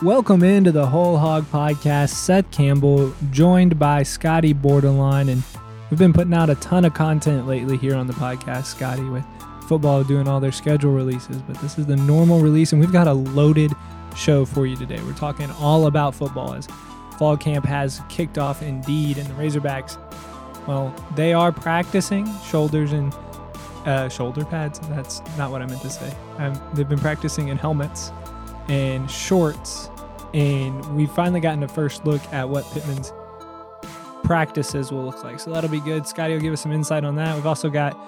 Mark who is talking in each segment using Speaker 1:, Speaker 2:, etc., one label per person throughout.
Speaker 1: Welcome into the Whole Hog Podcast. Seth Campbell, joined by Scotty Borderline, and we've been putting out a ton of content lately here on the podcast, Scotty, with football doing all their schedule releases, but this is the normal release, and we've got a loaded show for you today. We're talking all about football as fall camp has kicked off indeed, and the Razorbacks, well, they are practicing shoulders and shoulder pads. That's not what I meant to say. They've been practicing in helmets and shorts, and we've finally gotten a first look at what Pittman's practices will look like. So that'll be good. Scotty will give us some insight on that. We've also got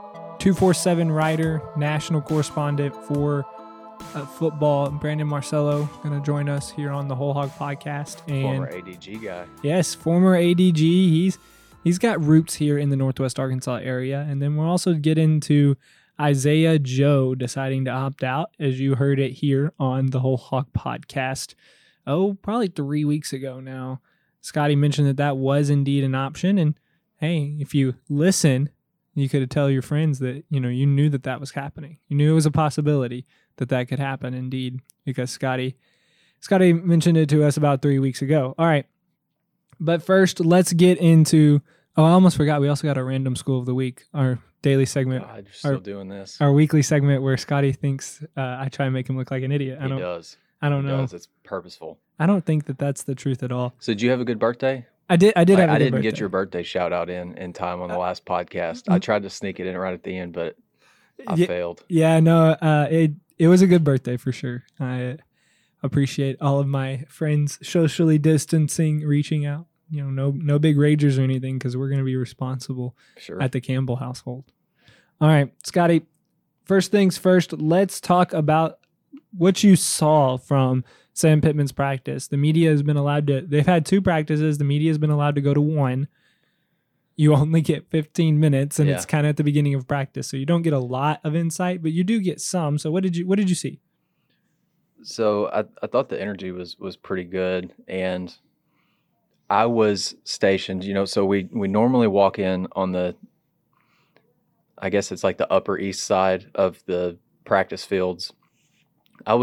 Speaker 1: 247 writer, national correspondent for football, Brandon Marcello, going to join us here on the Whole Hog Podcast. And
Speaker 2: former ADG guy.
Speaker 1: Yes, former ADG. He's got roots here in the Northwest Arkansas area. And then we'll also get into Isaiah Joe deciding to opt out, as you heard it here on the Whole Hog Podcast. Probably 3 weeks ago now. Scotty mentioned that was indeed an option. And hey, if you listen, you could tell your friends that, you knew that was happening. You knew it was a possibility that could happen indeed, because Scotty mentioned it to us about 3 weeks ago. All right. But first, let's get into, I almost forgot, we also got a random school of the week, our daily segment.
Speaker 2: God, you're still doing this.
Speaker 1: Our weekly segment where Scotty thinks I try and make him look like an idiot.
Speaker 2: He does.
Speaker 1: I don't know.
Speaker 2: It's purposeful.
Speaker 1: I don't think that's the truth at all.
Speaker 2: So did you have a good birthday?
Speaker 1: I did have a good birthday.
Speaker 2: I didn't get your birthday shout out in time on the last podcast. I tried to sneak it in right at the end, but I failed.
Speaker 1: Yeah, no, it was a good birthday for sure. I appreciate all of my friends socially distancing, reaching out. No big ragers or anything, because we're going to be responsible at the Campbell household. All right, Scotty, first things first, let's talk about what you saw from Sam Pittman's practice. The media has been allowed to, they've had 2 practices. The media has been allowed to go to 1. You only get 15 minutes, and it's kind of at the beginning of practice. So you don't get a lot of insight, but you do get some. So what did you see?
Speaker 2: So I thought the energy was pretty good, and I was stationed, so we normally walk in on the, I guess it's like the upper east side of the practice fields. I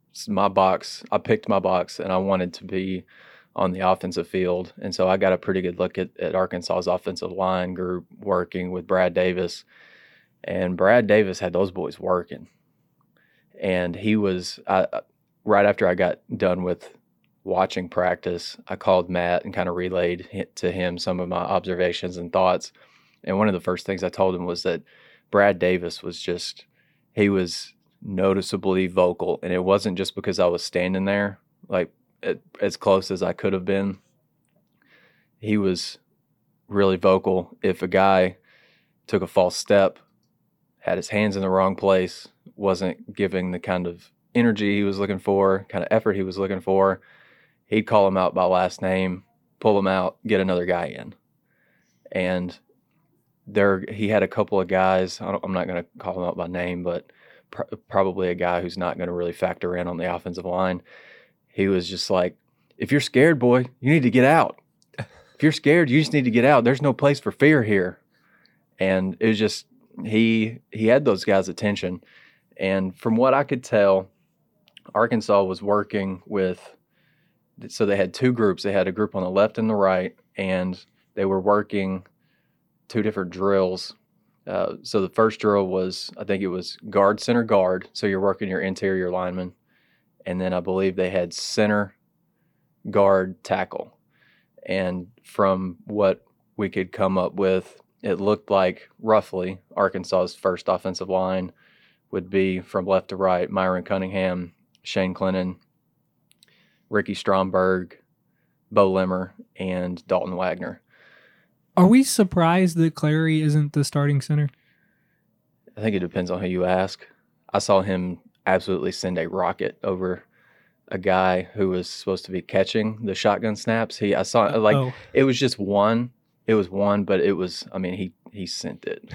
Speaker 2: picked my box, and I wanted to be on the offensive field. And so I got a pretty good look at Arkansas's offensive line group working with Brad Davis. And Brad Davis had those boys working. And he was, right after I got done with watching practice, I called Matt and kind of relayed to him some of my observations and thoughts. And one of the first things I told him was that Brad Davis he was noticeably vocal. And it wasn't just because I was standing there, like as close as I could have been. He was really vocal. If a guy took a false step, had his hands in the wrong place, wasn't giving the kind of energy he was looking for, kind of effort he was looking for, he'd call him out by last name, pull him out, get another guy in. And he had a couple of guys, I'm not going to call him out by name, but probably a guy who's not going to really factor in on the offensive line. He was just like, if you're scared, boy, you need to get out. If you're scared, you just need to get out. There's no place for fear here. And it was just, he had those guys' attention. And from what I could tell, Arkansas was working with, so they had 2 groups. They had a group on the left and the right, and they were working 2 different drills. So the first drill was, I think it was guard, center, guard. So you're working your interior lineman. And then I believe they had center, guard, tackle. And from what we could come up with, it looked like roughly Arkansas's first offensive line would be from left to right: Myron Cunningham, Shane Clennon, Ricky Stromberg, Bo Limmer, and Dalton Wagner.
Speaker 1: Are we surprised that Clary isn't the starting center?
Speaker 2: I think it depends on who you ask. I saw him absolutely send a rocket over a guy who was supposed to be catching the shotgun snaps. It was just one. It was one, but it was, he sent it.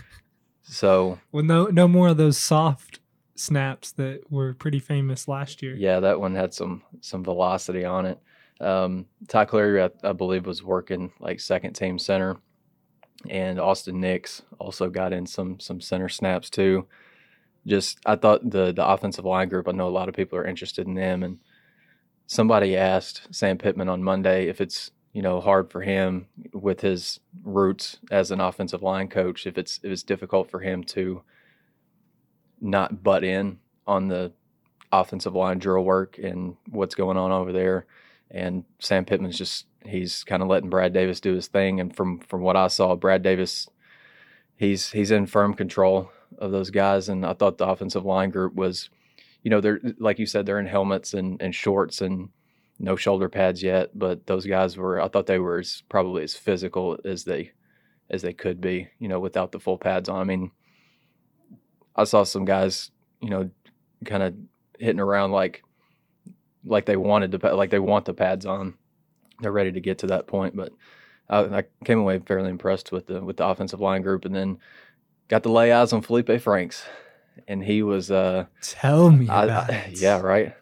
Speaker 2: So, well,
Speaker 1: no more of those soft snaps that were pretty famous last year.
Speaker 2: Yeah, that one had some velocity on it. Ty Clary, I believe, was working like second team center, and Austin Nix also got in some center snaps too. I thought the offensive line group, I know a lot of people are interested in them, and somebody asked Sam Pittman on Monday if it's, hard for him with his roots as an offensive line coach, if it's difficult for him to not butt in on the offensive line drill work and what's going on over there. And Sam Pittman's he's kind of letting Brad Davis do his thing. And from what I saw, Brad Davis, he's in firm control of those guys. And I thought the offensive line group was, they're, like you said, they're in helmets and shorts and no shoulder pads yet. But those guys I thought they were probably as physical as they could be, without the full pads on. I mean, I saw some guys, kind of hitting around like they want the pads on. They're ready to get to that point. But I came away fairly impressed with the offensive line group, and then got to lay eyes on Felipe Franks, and he was.
Speaker 1: Tell me about it.
Speaker 2: Yeah, right.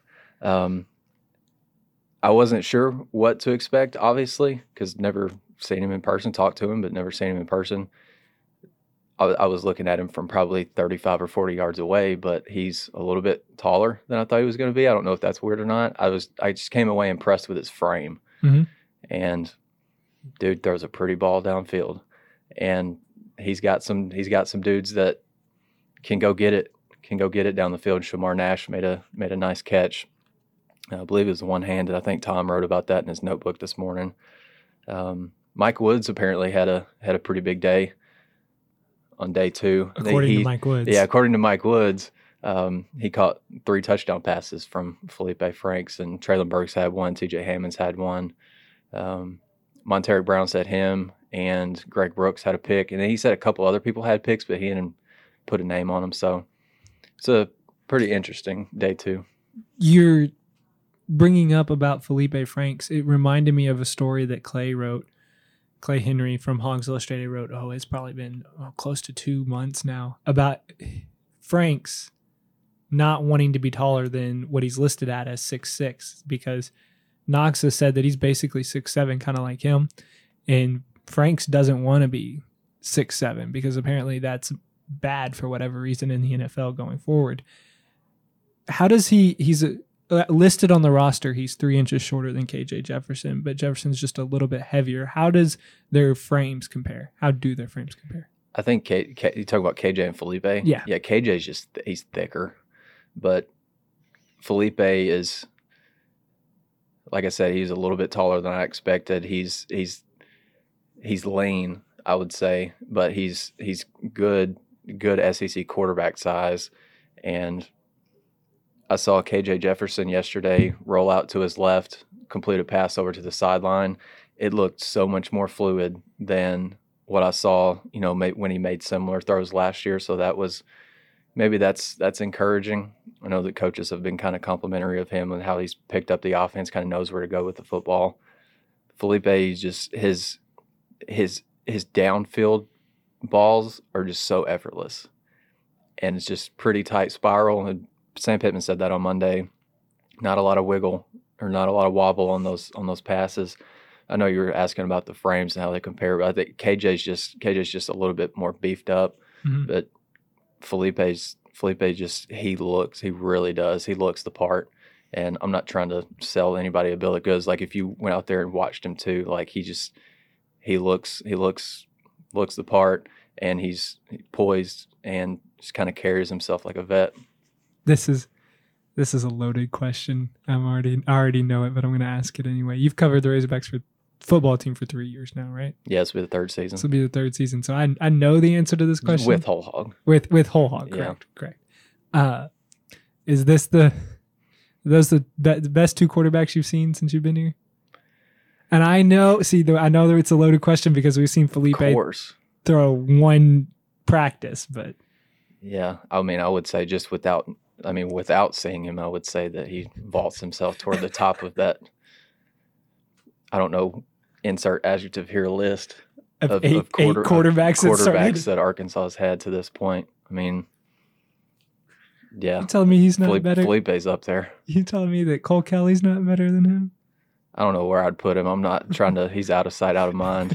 Speaker 2: I wasn't sure what to expect, obviously, because never seen him in person. Talked to him, but never seen him in person. I was looking at him from probably 35 or 40 yards away, but he's a little bit taller than I thought he was going to be. I don't know if that's weird or not. I just came away impressed with his frame.
Speaker 1: Mm-hmm.
Speaker 2: And dude throws a pretty ball downfield. And he's got some dudes that can go get it down the field. Shamar Nash made a nice catch. I believe it was one-handed. I think Tom wrote about that in his notebook this morning. Mike Woods apparently had a pretty big day on day 2.
Speaker 1: According to Mike Woods.
Speaker 2: Yeah, according to Mike Woods, he caught 3 touchdown passes from Felipe Franks, and Traylon Burks had one, TJ Hammonds had one. Monteric Brown said him, and Greg Brooks had a pick. And then he said a couple other people had picks, but he didn't put a name on them. So it's a pretty interesting day 2.
Speaker 1: You're bringing up about Felipe Franks. It reminded me of a story that Clay Henry from Hogs Illustrated wrote, it's probably been close to 2 months now, about Franks not wanting to be taller than what he's listed at as 6'6", because Knox has said that he's basically 6'7", kind of like him, and Franks doesn't want to be 6'7", because apparently that's bad for whatever reason in the NFL going forward. How does he's listed on the roster, he's 3 inches shorter than KJ Jefferson, but Jefferson's just a little bit heavier. How does their frames compare? How do their frames compare?
Speaker 2: I think you talk about KJ and Felipe.
Speaker 1: Yeah.
Speaker 2: Yeah, KJ's he's thicker, but Felipe is, like I said, he's a little bit taller than I expected. He's lean, I would say, but he's good SEC quarterback size. And I saw KJ Jefferson yesterday roll out to his left, complete a pass over to the sideline. It looked so much more fluid than what I saw, when he made similar throws last year. So that's encouraging. I know that coaches have been kind of complimentary of him and how he's picked up the offense, kind of knows where to go with the football. Felipe, just his downfield balls are just so effortless, and it's just pretty tight spiral. And Sam Pittman said that on Monday. Not a lot of wiggle or not a lot of wobble on those passes. I know you were asking about the frames and how they compare, but I think KJ's just a little bit more beefed up. Mm-hmm. But Felipe he really does. He looks the part. And I'm not trying to sell anybody a bill of goods. Like if you went out there and watched him too, like he looks the part, and he's poised and just kind of carries himself like a vet.
Speaker 1: This is a loaded question. I already know it, but I'm going to ask it anyway. You've covered the Razorbacks football team for 3 years now, right?
Speaker 2: Yeah, this will be the 3rd season.
Speaker 1: This will be the 3rd season. So I know the answer to this question.
Speaker 2: With Whole Hog.
Speaker 1: With Whole Hog, correct. Yeah. Correct. Is this the best 2 quarterbacks you've seen since you've been here? And I know that it's a loaded question because we've seen Felipe throw one practice, but
Speaker 2: yeah, I mean, I would say just without seeing him, I would say that he vaults himself toward the top of that. I don't know, insert adjective here list of quarterbacks that Arkansas has had to this point. I mean, yeah.
Speaker 1: You telling me he's not better?
Speaker 2: Felipe's up there.
Speaker 1: You telling me that Cole Kelly's not better than him?
Speaker 2: I don't know where I'd put him. I'm not trying to. He's out of sight, out of mind.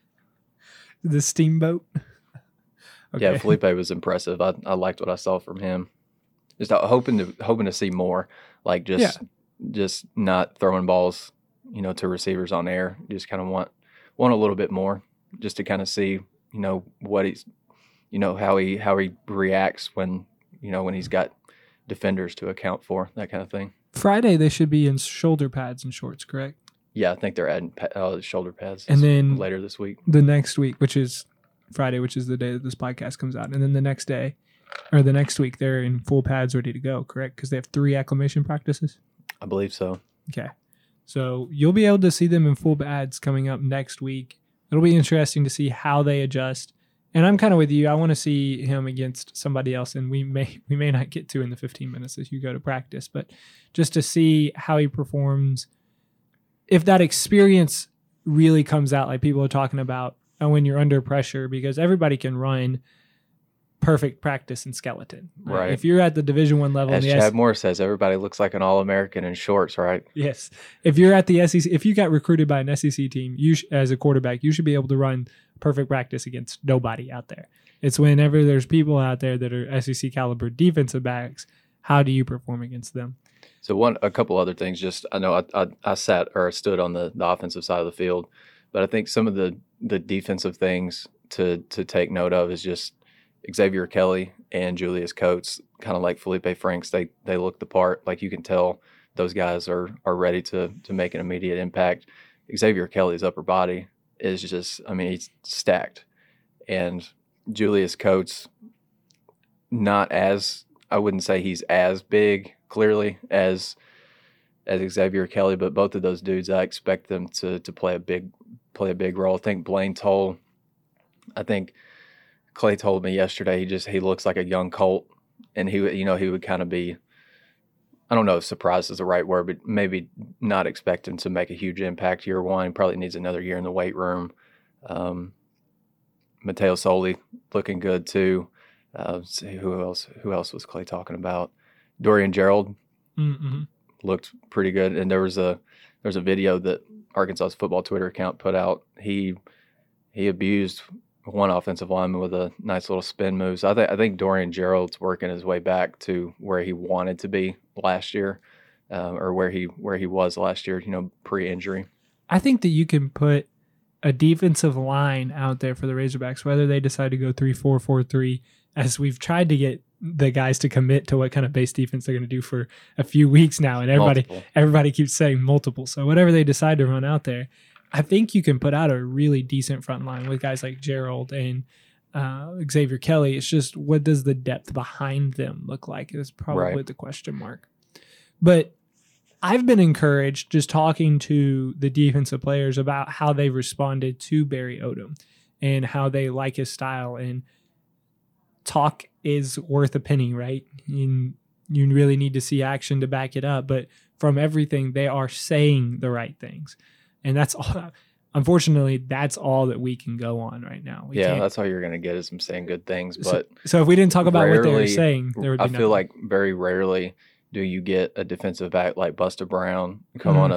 Speaker 1: The Steamboat.
Speaker 2: Okay. Yeah, Felipe was impressive. I liked what I saw from him. Just hoping to see more. Like just just not throwing balls, to receivers on air. You just kind of want a little bit more, just to kind of see, what he's, how he reacts when he's got defenders to account for, that kind of thing.
Speaker 1: Friday they should be in shoulder pads and shorts, correct?
Speaker 2: Yeah, I think they're adding shoulder pads.
Speaker 1: And then
Speaker 2: later this week,
Speaker 1: the next week, which is Friday, which is the day that this podcast comes out, and then the next day, or the next week, they're in full pads, ready to go, correct? Because they have 3 acclimation practices.
Speaker 2: I believe so.
Speaker 1: Okay, so you'll be able to see them in full pads coming up next week. It'll be interesting to see how they adjust. And I'm kind of with you. I want to see him against somebody else, and we may not get to in the 15 minutes as you go to practice, but just to see how he performs. If that experience really comes out, like people are talking about, when you're under pressure, because everybody can run perfect practice in skeleton.
Speaker 2: Right.
Speaker 1: If you're at the Division I level,
Speaker 2: as Chad Moore says, everybody looks like an All-American in shorts, right?
Speaker 1: Yes. If you're at the SEC, if you got recruited by an SEC team, as a quarterback, you should be able to run perfect practice against nobody out there. It's whenever there's people out there that are SEC caliber defensive backs, how do you perform against them?
Speaker 2: So a couple other things. Just I know I sat or stood on the offensive side of the field, but I think some of the defensive things to take note of is just Xavier Kelly and Julius Coates, kind of like Felipe Franks. They look the part. Like you can tell those guys are ready to make an immediate impact. Xavier Kelly's upper body is just, he's stacked. And Julius Coates, I wouldn't say he's as big, clearly, as Xavier Kelly, but both of those dudes, I expect them to play a big role. I think Blaine Toll, Clay told me yesterday, he looks like a young Colt, and he would kind of be, I don't know if surprised is the right word, but maybe not expect him to make a huge impact year one. He probably needs another year in the weight room. Mateo Soli looking good too. See who else was Clay talking about? Dorian Gerald looked pretty good, and there was a video that Arkansas's football Twitter account put out. He abused one offensive lineman with a nice little spin move. So I think Dorian Gerald's working his way back to where he wanted to be last year, or where he was last year, pre-injury.
Speaker 1: I think that you can put a defensive line out there for the Razorbacks, whether they decide to go 3-4-4-3, as we've tried to get the guys to commit to what kind of base defense they're going to do for a few weeks now, and everybody keeps saying multiple. So whatever they decide to run out there, I think you can put out a really decent front line with guys like Gerald and Xavier Kelly. It's just, what does the depth behind them look like is probably the question mark. But I've been encouraged just talking to the defensive players about how they responded to Barry Odom and how they like his style. And talk is worth a penny, right? You really need to see action to back it up. But from everything, they are saying the right things. And that's all. Unfortunately, that's all that we can go on right now.
Speaker 2: That's all you're going to get is them saying good things. But
Speaker 1: so if we didn't talk about what they were saying, there would be
Speaker 2: I feel like very rarely do you get a defensive back like Busta Brown come on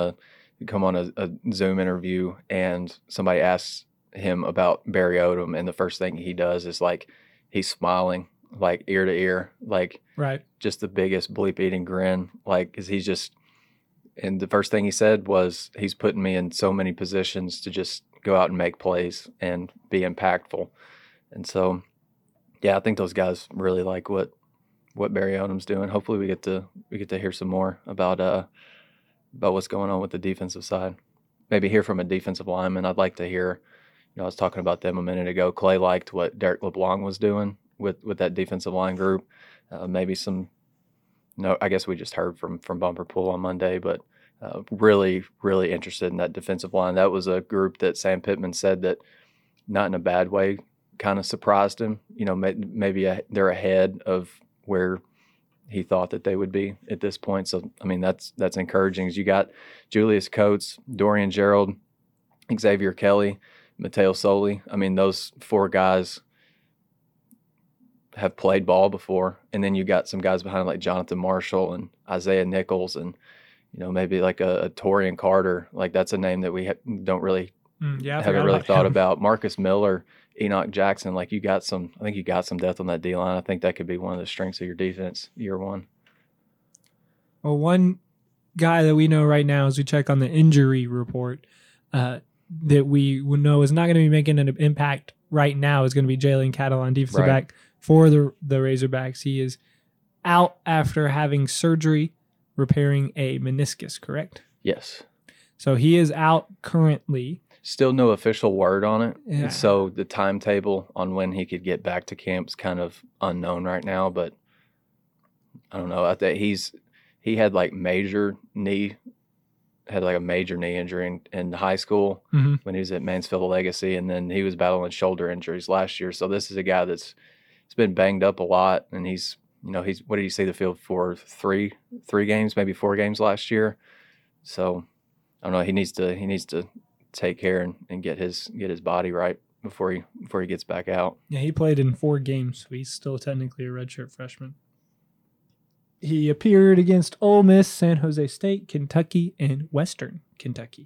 Speaker 2: a Zoom interview and somebody asks him about Barry Odom, and the first thing he does is like he's smiling like ear to ear, like just the biggest bleep eating grin, like because he's just. And the first thing he said was, he's putting me in so many positions to just go out and make plays and be impactful. And so, I think those guys really like what Barry Odom's doing. Hopefully we get to hear some more about what's going on with the defensive side. Maybe hear from a defensive lineman. I'd like to hear, I was talking about them a minute ago. Clay liked what Derek LeBlanc was doing with that defensive line group. Maybe some. No, I guess we just heard from Bumper Pool on Monday, but really, really interested in that defensive line. That was a group that Sam Pittman said that, not in a bad way, kind of surprised him. Maybe they're ahead of where he thought that they would be at this point. So, that's encouraging. You got Julius Coates, Dorian Gerald, Xavier Kelly, Mateo Soli. Those 4 guys have played ball before, and then you got some guys behind like Jonathan Marshall and Isaiah Nichols, and maybe like a Torian Carter. Like that's a name that we don't really haven't really thought about. Marcus Miller, Enoch Jackson. Like I think you got some depth on that D line. I think that could be one of the strengths of your defense year one.
Speaker 1: Well, one guy that we know right now, as we check on the injury report, that we know is not going to be making an impact right now is going to be Jalen Catalon, defensive back for the Razorbacks. He is out after having surgery repairing a meniscus, correct?
Speaker 2: Yes.
Speaker 1: So he is out currently.
Speaker 2: Still no official word on it.
Speaker 1: Yeah.
Speaker 2: So the timetable on when he could get back to camp is kind of unknown right now, but I don't know. I think he had like a major knee injury in high school when he was at Mansfield Legacy, and then he was battling shoulder injuries last year. So this is a guy that's been banged up a lot, and he's what did he see the field for? Three games, maybe 4 games last year. So I don't know. He needs to take care and get his body right before he gets back out.
Speaker 1: Yeah, he played in 4 games, so he's still technically a redshirt freshman. He appeared against Ole Miss, San Jose State, Kentucky, and Western Kentucky.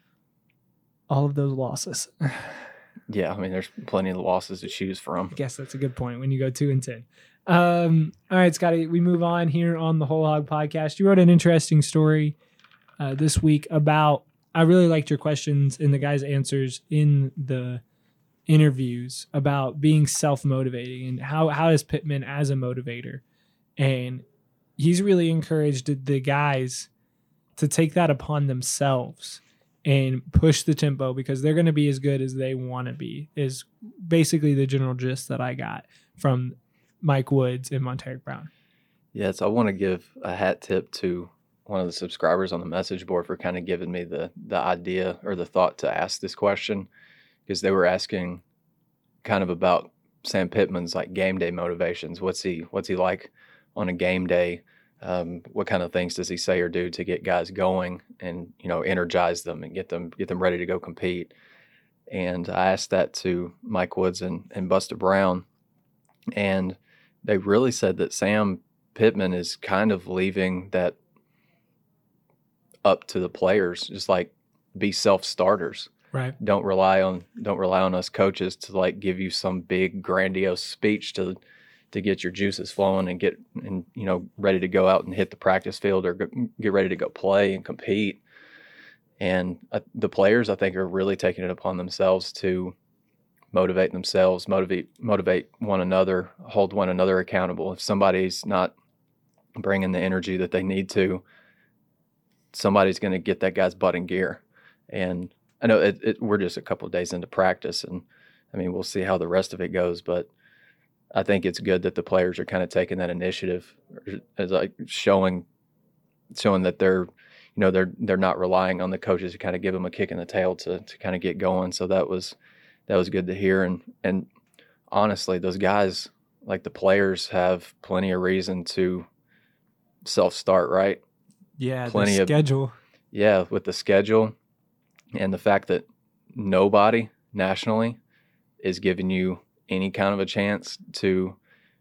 Speaker 1: All of those losses.
Speaker 2: Yeah, I mean, there's plenty of losses to choose from.
Speaker 1: I guess that's a good point when you go 2-10. All right, Scotty, we move on here on the Whole Hog Podcast. You wrote an interesting story this week about, I really liked your questions and the guys' answers in the interviews about being self-motivating and how is Pittman as a motivator. And he's really encouraged the guys to take that upon themselves and push the tempo because they're going to be as good as they want to be, is basically the general gist that I got from Mike Woods and Monteric Brown.
Speaker 2: Yes, I want to give a hat tip to one of the subscribers on the message board for kind of giving me the idea or the thought to ask this question, because they were asking kind of about Sam Pittman's like game day motivations. What's he like on a game day? What kind of things does he say or do to get guys going and, energize them and get them ready to go compete? And I asked that to Mike Woods and Buster Brown, and they really said that Sam Pittman is kind of leaving that up to the players, just like be self-starters.
Speaker 1: Right.
Speaker 2: Don't rely on us coaches to like give you some big grandiose speech to get your juices flowing and get ready to go out and hit the practice field or get ready to go play and compete. And the players, I think, are really taking it upon themselves to motivate themselves, motivate one another, hold one another accountable. If somebody's not bringing the energy that they need to, somebody's going to get that guy's butt in gear. And I know we're just a couple of days into practice, and I mean, we'll see how the rest of it goes, but I think it's good that the players are kind of taking that initiative, as like showing that they're not relying on the coaches to kind of give them a kick in the tail to kind of get going. So that was good to hear. And honestly, those guys, like the players, have plenty of reason to self-start, right?
Speaker 1: Yeah,
Speaker 2: plenty
Speaker 1: the schedule.
Speaker 2: Yeah, with the schedule and the fact that nobody nationally is giving you any kind of a chance to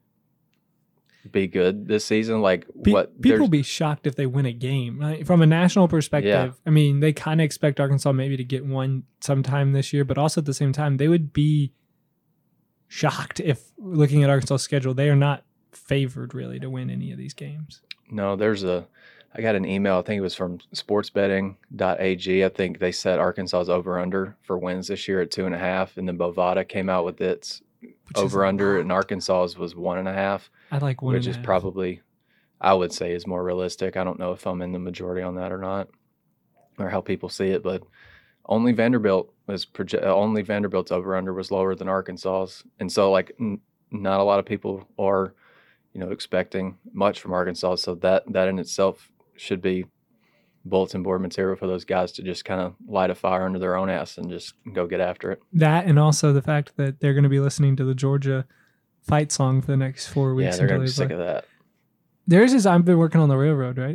Speaker 2: be good this season. Like
Speaker 1: people be shocked if they win a game, right? From a national perspective. Yeah. I mean, they kind of expect Arkansas maybe to get one sometime this year, but also at the same time, they would be shocked if, looking at Arkansas' schedule, they are not favored really to win any of these games.
Speaker 2: No, I got an email, I think it was from sportsbetting.ag. I think they set Arkansas's over-under for wins this year at 2.5, and then Bovada came out with its over-under, and Arkansas's was 1.5.
Speaker 1: I like 1.5.
Speaker 2: Which is probably, I would say, is more realistic. I don't know if I'm in the majority on that or not, or how people see it, but only Vanderbilt's over-under was lower than Arkansas's. And so, like, not a lot of people are, expecting much from Arkansas. So that in itself should be bulletin board material for those guys to just kind of light a fire under their own ass and just go get after it.
Speaker 1: That, and also the fact that they're going to be listening to the Georgia fight song for the next 4 weeks.
Speaker 2: Yeah, they're going to be sick of that.
Speaker 1: There's this, I've been working on the railroad, right?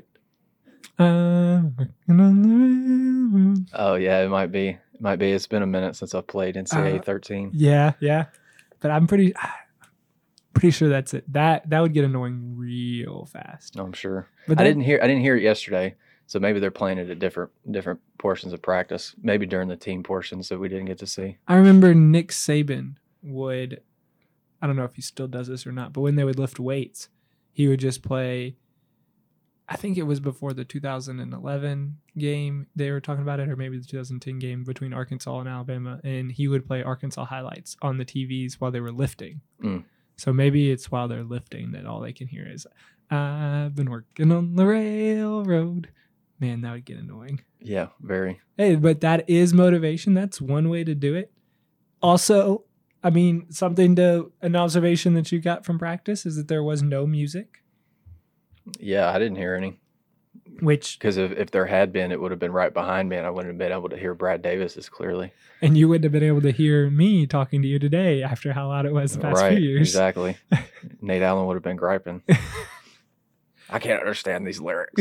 Speaker 1: Working on the railroad.
Speaker 2: Oh, yeah, it might be. It's been a minute since I've played NCAA 13.
Speaker 1: Yeah. But I'm pretty sure that's it. That would get annoying real fast.
Speaker 2: I'm sure. But I didn't hear it yesterday, so maybe they're playing it at different portions of practice. Maybe during the team portions that we didn't get to see.
Speaker 1: I remember Nick Saban would, I don't know if he still does this or not, but when they would lift weights, he would just play I think it was before the 2011 game they were talking about it, or maybe the 2010 game between Arkansas and Alabama, and he would play Arkansas highlights on the TVs while they were lifting. So maybe it's while they're lifting that all they can hear is, "I've been working on the railroad." Man, that would get annoying.
Speaker 2: Yeah, very.
Speaker 1: Hey, but that is motivation. That's one way to do it. Also, I mean, an observation that you got from practice is that there was no music.
Speaker 2: Yeah, I didn't hear any. Because if there had been, it would have been right behind me, and I wouldn't have been able to hear Brad Davis as clearly.
Speaker 1: And you wouldn't have been able to hear me talking to you today after how loud it was the past few years.
Speaker 2: Exactly. Nate Allen would have been griping. I can't understand these lyrics.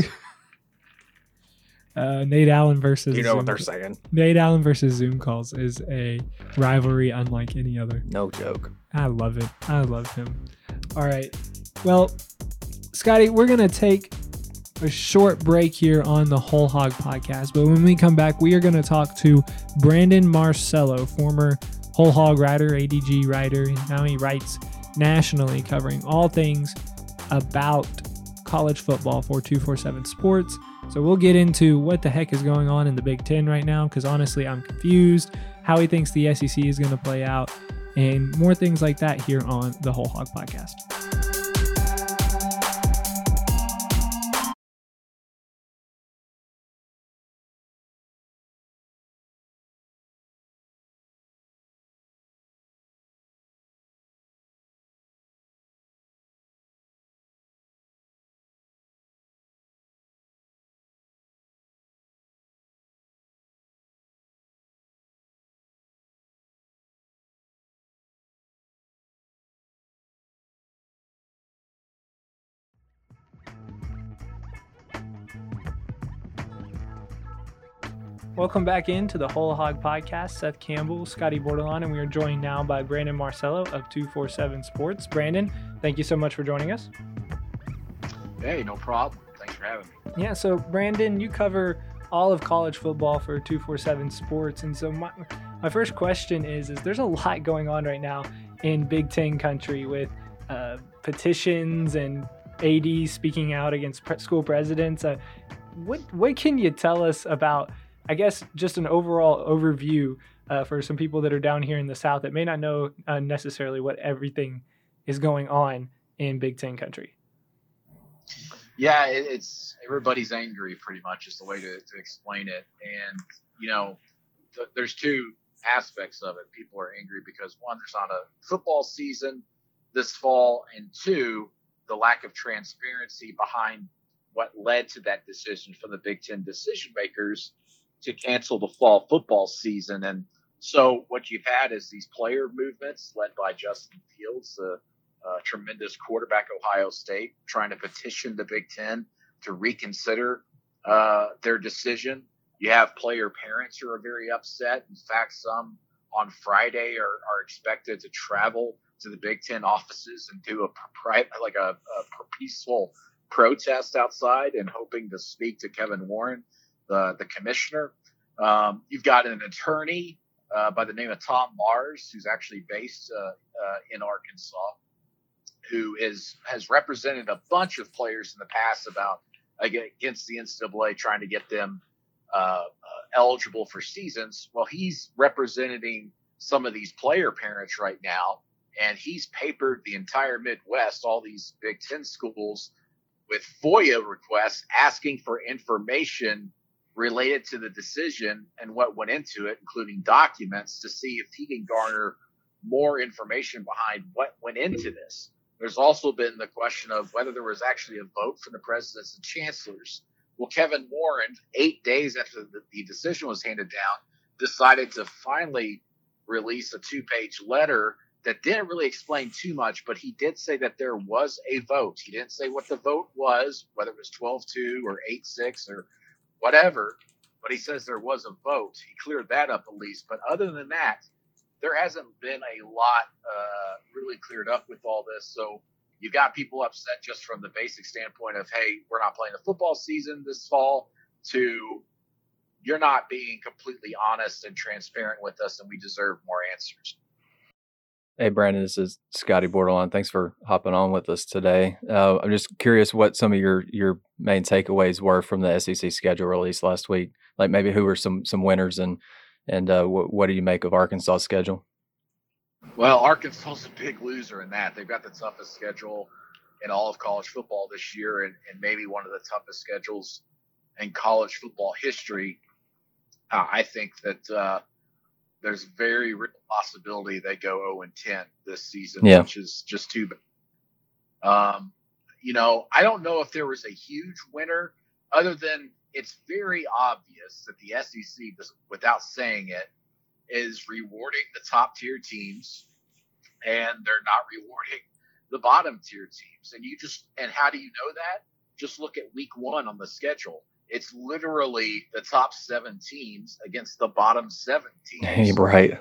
Speaker 1: Nate Allen versus...
Speaker 2: You know what they're saying.
Speaker 1: Nate Allen versus Zoom calls is a rivalry unlike any other.
Speaker 2: No joke.
Speaker 1: I love it. I love him. All right. Well, Scotty, we're going to take a short break here on the Whole Hog Podcast. But when we come back, we are going to talk to Brandon Marcello, former Whole Hog writer, ADG writer, and now he writes nationally, covering all things about college football for 247 Sports. So we'll get into what the heck is going on in the Big Ten right now, because honestly, I'm confused how he thinks the SEC is going to play out, and more things like that here on the Whole Hog Podcast. Welcome back into the Whole Hog Podcast. Seth Campbell, Scotty Bordelon, and we are joined now by Brandon Marcello of 247 Sports. Brandon, thank you so much for joining us.
Speaker 3: Hey, no problem. Thanks for having me.
Speaker 1: Yeah, so Brandon, you cover all of college football for 247 Sports, and so my first question is there's a lot going on right now in Big Ten country with petitions and ADs speaking out against school presidents. What can you tell us about, I guess, just an overall overview for some people that are down here in the South that may not know necessarily what everything is going on in Big Ten country?
Speaker 3: Yeah, it's everybody's angry pretty much is the way to explain it. And, you know, there's two aspects of it. People are angry because, one, there's not a football season this fall, and two, the lack of transparency behind what led to that decision from the Big Ten decision makers to cancel the fall football season. And so what you've had is these player movements led by Justin Fields, the tremendous quarterback, Ohio State, trying to petition the Big Ten to reconsider their decision. You have player parents who are very upset. In fact, some on Friday are expected to travel to the Big Ten offices and do a peaceful protest outside and hoping to speak to Kevin Warren, the commissioner. You've got an attorney by the name of Tom Mars, who's actually based in Arkansas, who has represented a bunch of players in the past against the NCAA, trying to get them eligible for seasons. Well, he's representing some of these player parents right now, and he's papered the entire Midwest, all these Big Ten schools, with FOIA requests asking for information related to the decision and what went into it, including documents, to see if he can garner more information behind what went into this. There's also been the question of whether there was actually a vote from the presidents and chancellors. Well, Kevin Warren, 8 days after the decision was handed down, decided to finally release a 2-page letter that didn't really explain too much, but he did say that there was a vote. He didn't say what the vote was, whether it was 12-2 or 8-6 or whatever, but he says there was a vote. He cleared that up at least. But other than that, there hasn't been a lot really cleared up with all this. So you got people upset just from the basic standpoint of, hey, we're not playing a football season this fall, to you're not being completely honest and transparent with us, and we deserve more answers.
Speaker 2: Hey, Brandon, this is Scotty Borderline. Thanks for hopping on with us today. I'm just curious what some of your main takeaways were from the SEC schedule release last week. Like maybe who were some winners and what do you make of Arkansas' schedule?
Speaker 3: Well, Arkansas's a big loser in that. They've got the toughest schedule in all of college football this year, and maybe one of the toughest schedules in college football history. I think that there's very real possibility they go 0-10 this season, which is just too bad. I don't know if there was a huge winner other than it's very obvious that the SEC, without saying it, is rewarding the top tier teams and they're not rewarding the bottom tier teams. And how do you know that? Just look at week 1 on the schedule. It's literally the top 7 teams against the bottom 7 teams.
Speaker 2: Right.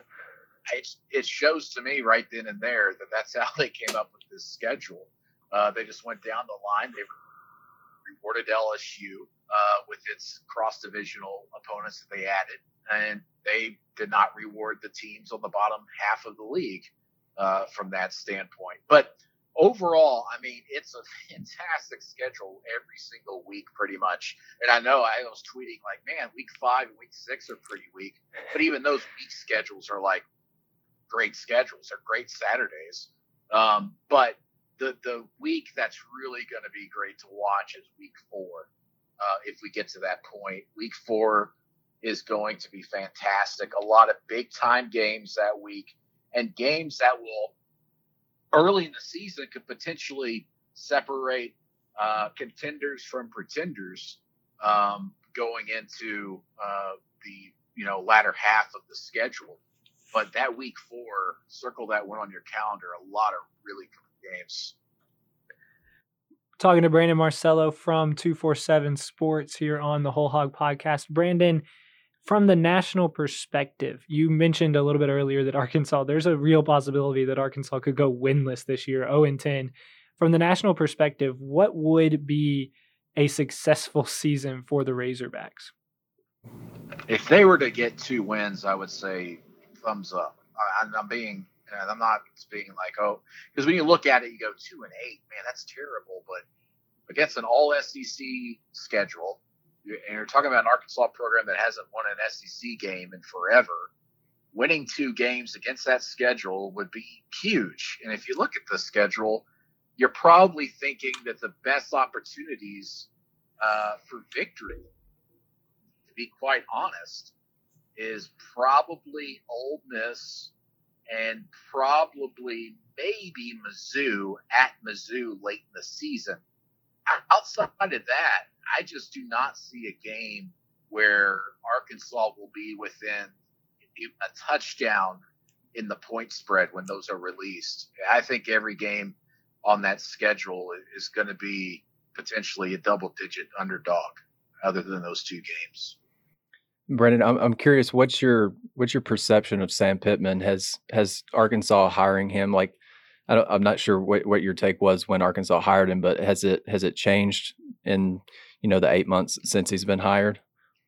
Speaker 3: It shows to me right then and there that that's how they came up with this schedule. They just went down the line. They rewarded LSU with its cross-divisional opponents that they added, and they did not reward the teams on the bottom half of the league from that standpoint. But overall, I mean, it's a fantastic schedule every single week pretty much. And I know I was tweeting like, man, week 5 and week 6 are pretty weak. But even those week schedules are like great schedules. They're great Saturdays. But the week that's really going to be great to watch is week 4. If we get to that point, week 4 is going to be fantastic. A lot of big time games that week and games that will early in the season could potentially separate contenders from pretenders going into the latter half of the schedule. But that week 4, circle that one on your calendar. A lot of really good games.
Speaker 1: Talking to Brandon Marcello from 247 Sports here on the Whole Hog Podcast. Brandon, from the national perspective, you mentioned a little bit earlier that Arkansas, there's a real possibility that Arkansas could go winless this year, 0-10. From the national perspective, what would be a successful season for the Razorbacks?
Speaker 3: If they were to get 2 wins, I would say thumbs up. I'm not being like, oh, because when you look at it, you go 2-8, man, that's terrible. But against an all SEC schedule, and you're talking about an Arkansas program that hasn't won an SEC game in forever, winning 2 games against that schedule would be huge. And if you look at the schedule, you're probably thinking that the best opportunities for victory, to be quite honest, is probably Ole Miss and probably maybe Mizzou at Mizzou late in the season. Outside of that, I just do not see a game where Arkansas will be within a touchdown in the point spread when those are released. I think every game on that schedule is going to be potentially a double-digit underdog other than those 2 games.
Speaker 2: Brandon, I'm curious, what's your perception of Sam Pittman? Has Arkansas hiring him, like, I'm not sure what your take was when Arkansas hired him, but has it changed in the 8 months since he's been hired?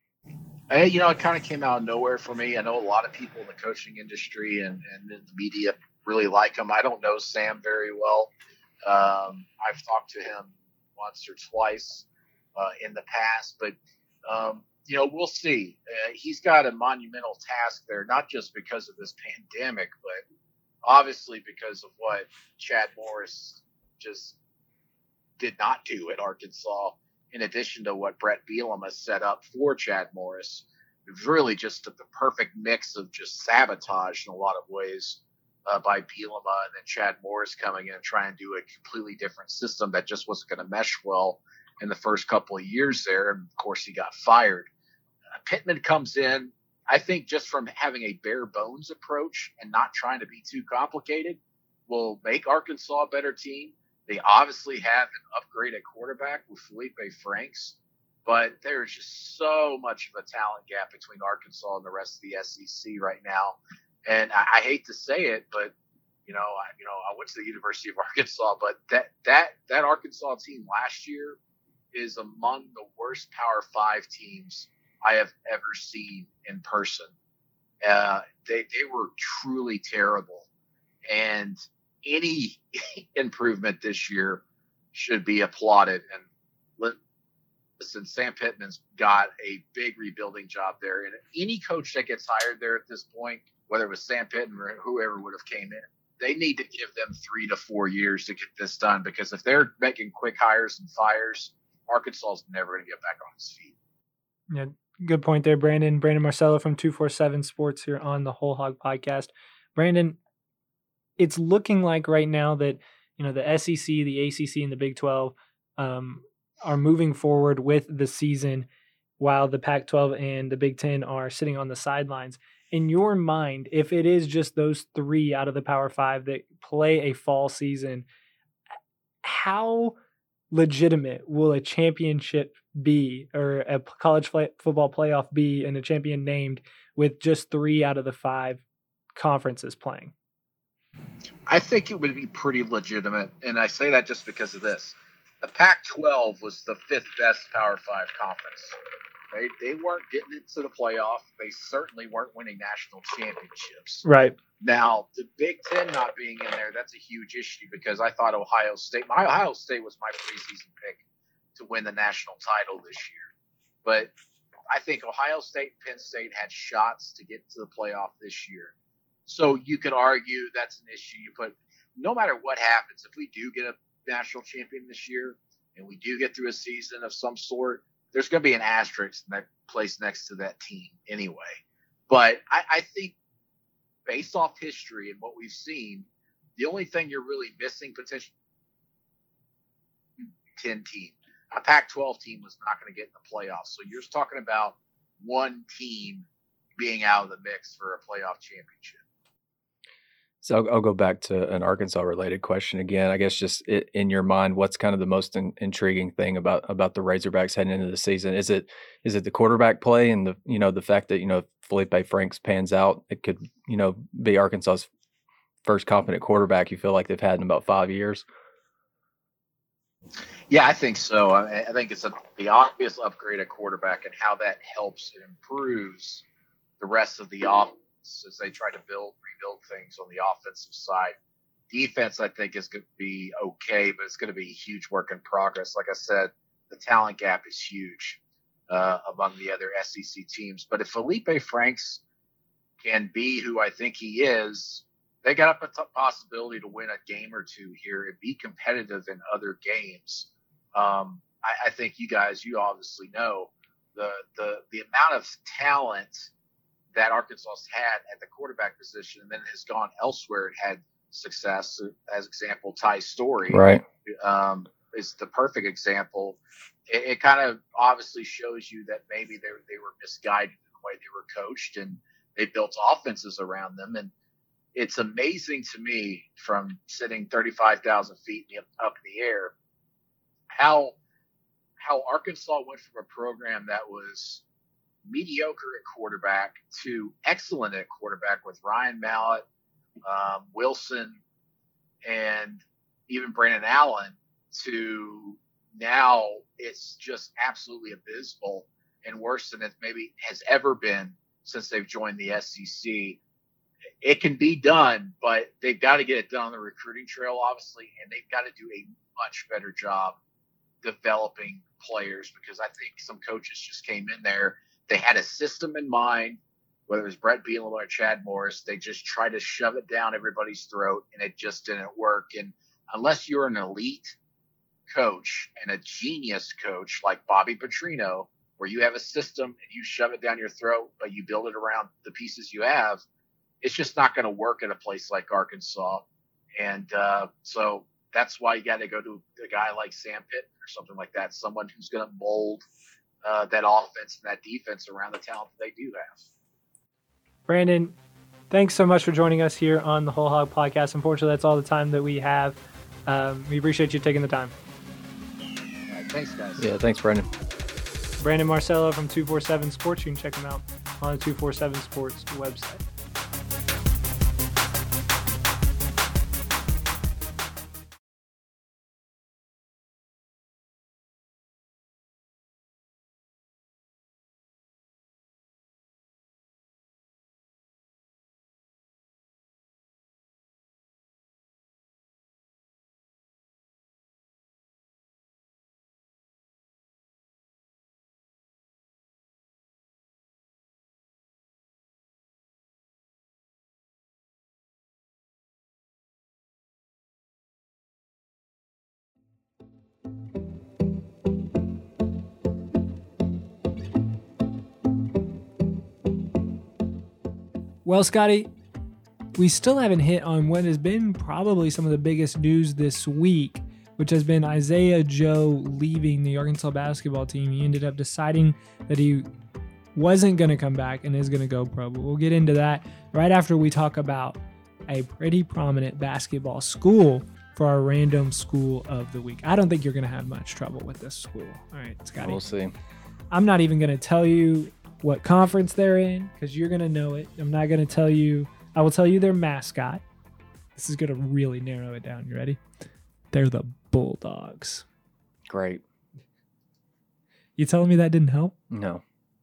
Speaker 3: It kind of came out of nowhere for me. I know a lot of people in the coaching industry and in the media really like him. I don't know Sam very well. I've talked to him once or twice in the past, but we'll see. He's got a monumental task there, not just because of this pandemic, but obviously because of what Chad Morris just did not do at Arkansas, in addition to what Brett Bielema set up for Chad Morris. It was really just the perfect mix of just sabotage in a lot of ways by Bielema, and then Chad Morris coming in and trying to do a completely different system that just wasn't going to mesh well in the first couple of years there. And, of course, he got fired. Pittman comes in, I think, just from having a bare bones approach and not trying to be too complicated will make Arkansas a better team. They obviously have an upgrade at quarterback with Felipe Franks, but there's just so much of a talent gap between Arkansas and the rest of the SEC right now. And I hate to say it, but I went to the University of Arkansas, but that Arkansas team last year is among the worst Power 5 teams I have ever seen in person. They were truly terrible. And any improvement this year should be applauded. And listen, Sam Pittman's got a big rebuilding job there. And any coach that gets hired there at this point, whether it was Sam Pittman or whoever would have came in, they need to give them 3 to 4 years to get this done, because if they're making quick hires and fires, Arkansas is never going to get back on its feet.
Speaker 1: Yeah, good point there, Brandon. Brandon Marcello from 247 Sports here on the Whole Hog Podcast. Brandon, it's looking like right now that, you know, the SEC, the ACC, and the Big 12 are moving forward with the season, while the Pac-12 and the Big 10 are sitting on the sidelines. In your mind, if it is just those 3 out of the Power 5 that play a fall season, how legitimate will a championship be, or a college football playoff be, and a champion named with just 3 out of the 5 conferences playing?
Speaker 3: I think it would be pretty legitimate, and I say that just because of this. The Pac-12 was the 5th best Power 5 conference. They weren't getting into the playoff. They certainly weren't winning national championships.
Speaker 1: Right.
Speaker 3: Now, the Big Ten not being in there, that's a huge issue, because I thought Ohio State was my preseason pick to win the national title this year. But I think Ohio State and Penn State had shots to get to the playoff this year. So you could argue that's an issue. But no matter what happens, if we do get a national champion this year and we do get through a season of some sort, there's going to be an asterisk in that place next to that team anyway. But I think based off history and what we've seen, the only thing you're really missing potentially 10 team. A Pac-12 team was not going to get in the playoffs. So you're just talking about one team being out of the mix for a playoff championship.
Speaker 2: So I'll go back to an Arkansas-related question again. I guess just in your mind, what's kind of the most intriguing thing about the Razorbacks heading into the season? Is it the quarterback play and the fact that Felipe Franks pans out? It could be Arkansas's first competent quarterback you feel like they've had in about 5 years.
Speaker 3: Yeah, I think so. I think it's the obvious upgrade at quarterback, and how that helps and improves the rest of the offense as they try to rebuild things on the offensive side. Defense, I think, is going to be okay, but it's going to be a huge work in progress. Like I said, the talent gap is huge among the other SEC teams. But if Felipe Franks can be who I think he is, they got a possibility to win a game or two here and be competitive in other games. I think you obviously know the amount of talent that Arkansas has had at the quarterback position, and then has gone elsewhere and had success. As example, Ty Story,
Speaker 2: right,
Speaker 3: is the perfect example. It kind of obviously shows you that maybe they were misguided in the way they were coached, and they built offenses around them. And it's amazing to me, from sitting 35,000 feet up in the air, how Arkansas went from a program that was mediocre at quarterback to excellent at quarterback with Ryan Mallett, Wilson, and even Brandon Allen, to now it's just absolutely abysmal and worse than it maybe has ever been since they've joined the SEC. It can be done, but they've got to get it done on the recruiting trail, obviously, and they've got to do a much better job developing players, because I think some coaches just came in there. They had a system in mind, whether it was Brett Bielema or Chad Morris. They just tried to shove it down everybody's throat, and it just didn't work. And unless you're an elite coach and a genius coach like Bobby Petrino, where you have a system and you shove it down your throat, but you build it around the pieces you have, it's just not going to work at a place like Arkansas. And so that's why you got to go to a guy like Sam Pittman or something like that, someone who's going to mold that offense and that defense around the talent that they do have.
Speaker 1: Brandon, thanks so much for joining us here on the Whole Hog Podcast. Unfortunately, that's all the time that we have. We appreciate you taking the time.
Speaker 3: All right, thanks, guys.
Speaker 2: Yeah, thanks, Brandon.
Speaker 1: Brandon Marcello from 247 Sports. You can check him out on the 247 Sports website. Well, Scotty, we still haven't hit on what has been probably some of the biggest news this week, which has been Isaiah Joe leaving the Arkansas basketball team. He ended up deciding that he wasn't going to come back and is going to go pro. But we'll get into that right after we talk about a pretty prominent basketball school for our random school of the week. I don't think you're going to have much trouble with this school. All right, Scotty.
Speaker 2: We'll see.
Speaker 1: I'm not even going to tell you what conference they're in because you're going to know it. I'm not going to tell you. I will tell you their mascot. This is going to really narrow it down. You ready? They're the Bulldogs.
Speaker 2: Great.
Speaker 1: You telling me that didn't help?
Speaker 2: No.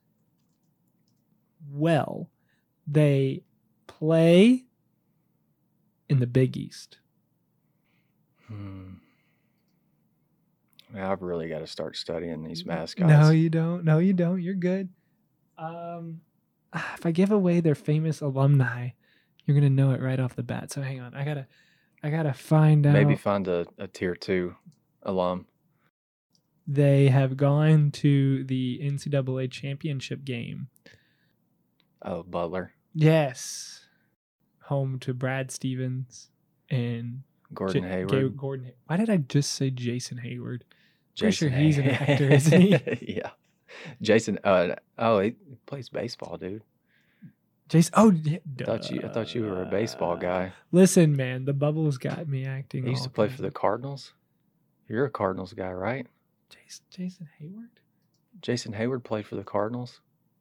Speaker 1: Well, they play in the Big East.
Speaker 2: I've really got to start studying these mascots.
Speaker 1: No, you don't. No, you don't. You're good. If I give away their famous alumni, you're gonna know it right off the bat. So hang on, I gotta find out.
Speaker 2: Maybe find a tier 2 alum.
Speaker 1: They have gone to the NCAA championship game.
Speaker 2: Oh, Butler.
Speaker 1: Yes, home to Brad Stevens and
Speaker 2: Gordon Hayward.
Speaker 1: Why did I just say Jason Hayward? Pretty
Speaker 2: Jason
Speaker 1: sure he's an actor, isn't he?
Speaker 2: Yeah. Jason. He plays baseball, dude.
Speaker 1: Jason. Oh, yeah,
Speaker 2: I thought you were a baseball guy.
Speaker 1: Listen, man, the Bubbles got me acting.
Speaker 2: He used to play for the Cardinals. You're a Cardinals guy, right?
Speaker 1: Jason Hayward.
Speaker 2: Jason Hayward played for the Cardinals.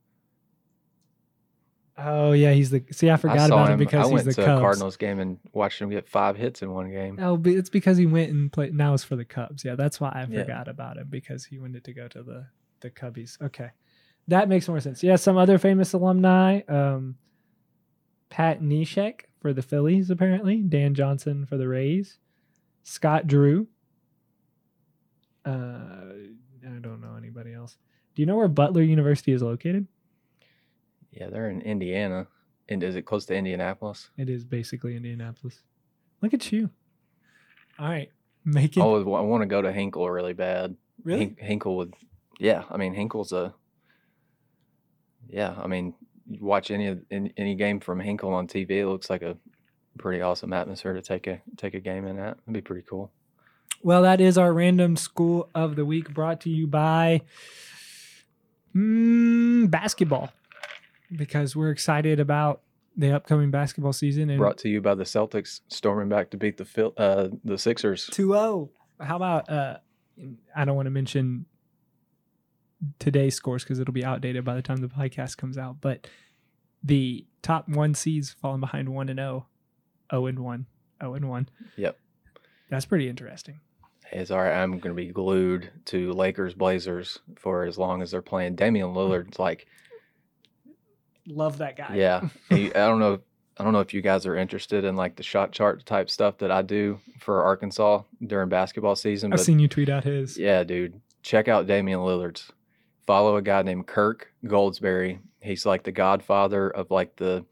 Speaker 1: Oh yeah, he's the. See, I forgot about him because he's the Cubs. I went to
Speaker 2: a Cardinals game and watched him get 5 hits in one game.
Speaker 1: Oh, it's because he went and played. Now it's for the Cubs. Yeah, that's why I forgot about him because he wanted to go to the Cubbies. Okay, that makes more sense. Yeah, some other famous alumni: Pat Neshek for the Phillies, apparently. Dan Johnson for the Rays. Scott Drew. I don't know anybody else. Do you know where Butler University is located?
Speaker 2: Yeah, they're in Indiana. And is it close to Indianapolis?
Speaker 1: It is basically Indianapolis. Look at you. All right.
Speaker 2: I want to go to Hinkle really bad.
Speaker 1: Really?
Speaker 2: Hinkle would, yeah. I mean, Hinkle's you watch any game from Hinkle on TV, it looks like a pretty awesome atmosphere to take a game in at. It'd be pretty cool.
Speaker 1: Well, that is our random school of the week brought to you by basketball. Because we're excited about the upcoming basketball season. And
Speaker 2: brought to you by the Celtics storming back to beat the Sixers.
Speaker 1: 2-0. How about, I don't want to mention today's scores because it'll be outdated by the time the podcast comes out, but the top 1 seeds falling behind 1-0, 0-1, 0-1.
Speaker 2: Yep.
Speaker 1: That's pretty interesting.
Speaker 2: It's all right. I'm going to be glued to Lakers Blazers for as long as they're playing. Damian Lillard's like,
Speaker 1: love that guy.
Speaker 2: Yeah. I don't know if you guys are interested in like the shot chart type stuff that I do for Arkansas during basketball season.
Speaker 1: I've seen you tweet out his.
Speaker 2: Yeah, dude. Check out Damian Lillard's. Follow a guy named Kirk Goldsberry. He's like the godfather of like the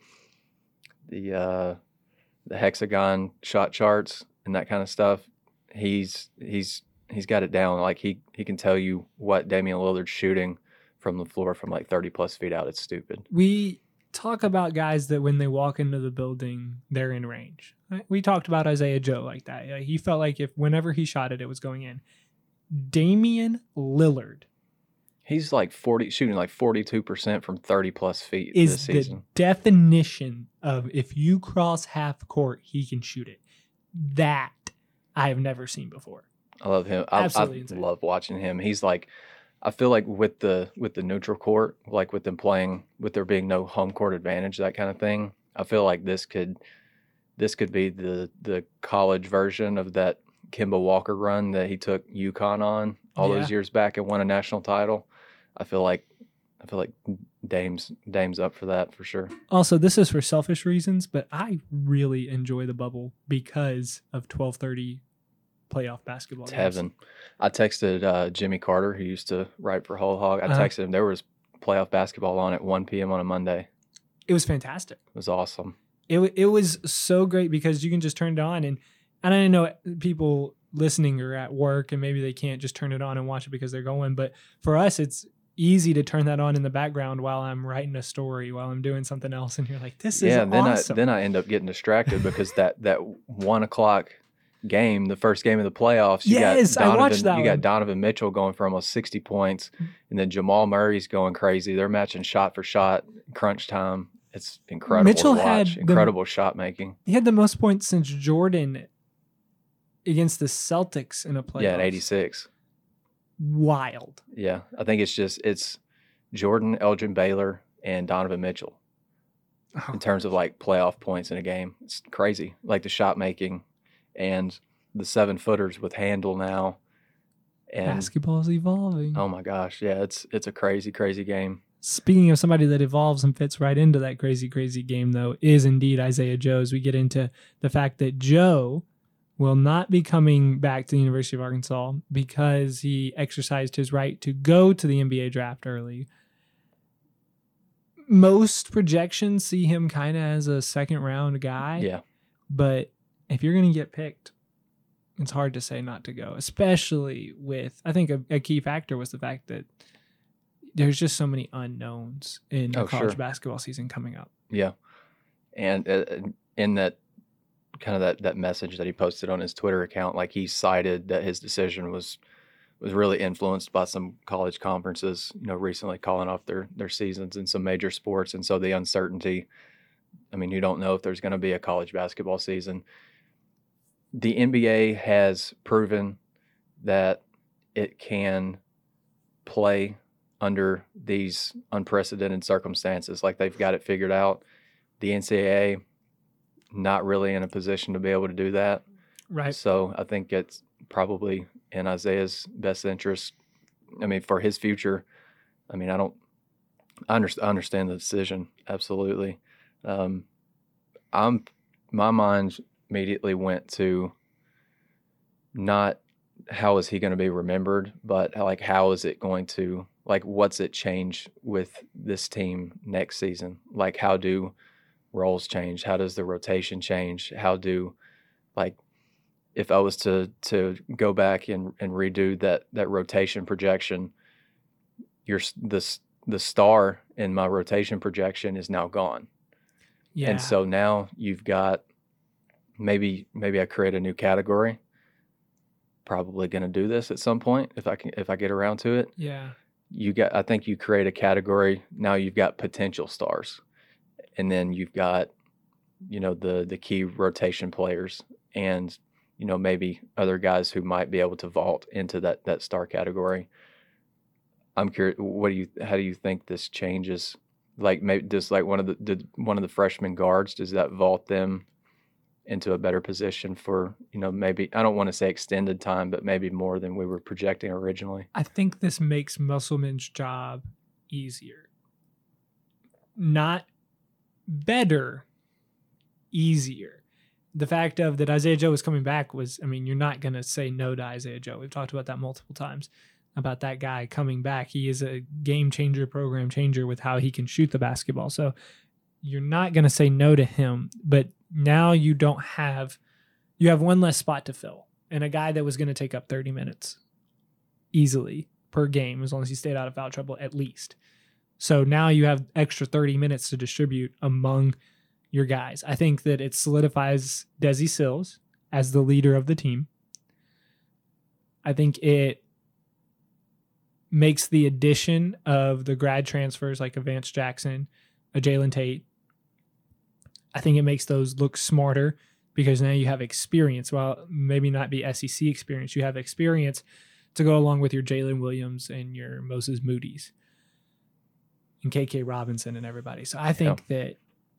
Speaker 2: hexagon shot charts and that kind of stuff. He's got it down. Like he can tell you what Damian Lillard's shooting from the floor from like 30 plus feet out. It's stupid.
Speaker 1: We talk about guys that when they walk into the building, they're in range. Right? We talked about Isaiah Joe like that. He felt like whenever he shot it, it was going in. Damian Lillard.
Speaker 2: He's like shooting like 42% from 30 plus feet
Speaker 1: is
Speaker 2: this season.
Speaker 1: The definition of if you cross half court, he can shoot it. That I have never seen before.
Speaker 2: I love him. I love watching him. He's like, I feel like with the neutral court, like with them playing, with there being no home court advantage, that kind of thing, I feel like this could be the college version of that Kemba Walker run that he took UConn on all those years back and won a national title. I feel like Dame's up for that for sure. Also,
Speaker 1: this is for selfish reasons, but I really enjoy the bubble because of 12:30 playoff basketball.
Speaker 2: It's heaven. I texted Jimmy Carter, who used to write for Whole Hog. I texted him. There was playoff basketball on at 1 p.m. on a Monday.
Speaker 1: It was fantastic.
Speaker 2: It was awesome.
Speaker 1: It was so great because you can just turn it on, and I know people listening or at work and maybe they can't just turn it on and watch it because they're going. But for us, it's easy to turn that on in the background while I'm writing a story, while I'm doing something else. And you're like, this is awesome.
Speaker 2: Then I end up getting distracted because that 1 o'clock game, the first game of the playoffs,
Speaker 1: I watched that
Speaker 2: you got Donovan Mitchell going for almost 60 points, and then Jamal Murray's going crazy. They're matching shot for shot, crunch time. It's incredible
Speaker 1: Mitchell
Speaker 2: to watch.
Speaker 1: had
Speaker 2: Incredible shot making.
Speaker 1: He had the most points since Jordan against the Celtics in a playoff.
Speaker 2: Yeah, in 86.
Speaker 1: Wild.
Speaker 2: Yeah, I think it's Jordan, Elgin Baylor, and Donovan Mitchell in terms of like playoff points in a game. It's crazy. Like the shot making and the 7-footers with handle now. And
Speaker 1: basketball's evolving.
Speaker 2: Oh my gosh, yeah, it's a crazy, crazy game.
Speaker 1: Speaking of somebody that evolves and fits right into that crazy, crazy game, though, is indeed Isaiah Joe. As we get into the fact that Joe will not be coming back to the University of Arkansas because he exercised his right to go to the NBA draft early. Most projections see him kind of as a second-round guy.
Speaker 2: Yeah.
Speaker 1: But if you're going to get picked, it's hard to say not to go, especially with, I think a key factor was the fact that there's just so many unknowns in the college basketball season coming up.
Speaker 2: Yeah. And in that kind of that message that he posted on his Twitter account, like he cited that his decision was really influenced by some college conferences, recently calling off their seasons in some major sports. And so the uncertainty, I mean, you don't know if there's going to be a college basketball season. The NBA has proven that it can play under these unprecedented circumstances. Like they've got it figured out. The NCAA, not really in a position to be able to do that.
Speaker 1: Right.
Speaker 2: So I think it's probably in Isaiah's best interest. I mean, for his future, I mean, I understand the decision. Absolutely. My mind immediately went to not how is he going to be remembered, but like, how is it going to, like, what's it change with this team next season? Like, how do roles change? How does the rotation change? How do, like, if I was to go back and redo that rotation projection, the star in my rotation projection is now gone.
Speaker 1: Yeah.
Speaker 2: And so now you've got maybe I create a new category. Probably going to do this at some point if I get around to it.
Speaker 1: Yeah.
Speaker 2: I think you create a category. Now you've got potential stars. And then you've got, the key rotation players and, maybe other guys who might be able to vault into that star category. I'm curious, how do you think this changes? Like maybe does like one of the freshman guards, does that vault them into a better position for, maybe, I don't want to say extended time, but maybe more than we were projecting originally?
Speaker 1: I think this makes Musselman's job easier. Not better, easier. The fact of that Isaiah Joe was coming back was, I mean, you're not going to say no to Isaiah Joe. We've talked about that multiple times, about that guy coming back. He is a game changer, program changer with how he can shoot the basketball. So you're not going to say no to him, but now you have one less spot to fill, and a guy that was going to take up 30 minutes easily per game, as long as he stayed out of foul trouble at least. So now you have extra 30 minutes to distribute among your guys. I think that it solidifies Desi Sills as the leader of the team. I think it makes the addition of the grad transfers like a Vance Jackson, a Jalen Tate, I think it makes those look smarter because now you have experience. Well, maybe not be SEC experience. You have experience to go along with your Jalen Williams and your Moses Moody's and KK Robinson and everybody. So I think that